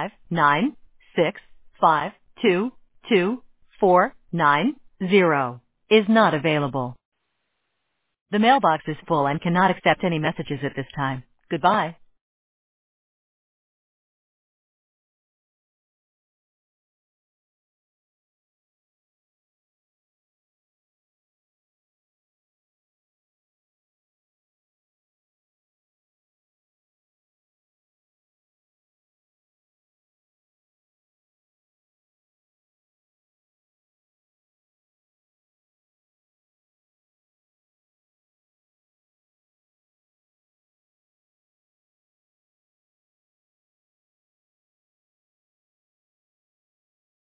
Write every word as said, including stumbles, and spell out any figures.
five nine six five two two four nine zero is not available. The mailbox is full and cannot accept any messages at this time. Goodbye.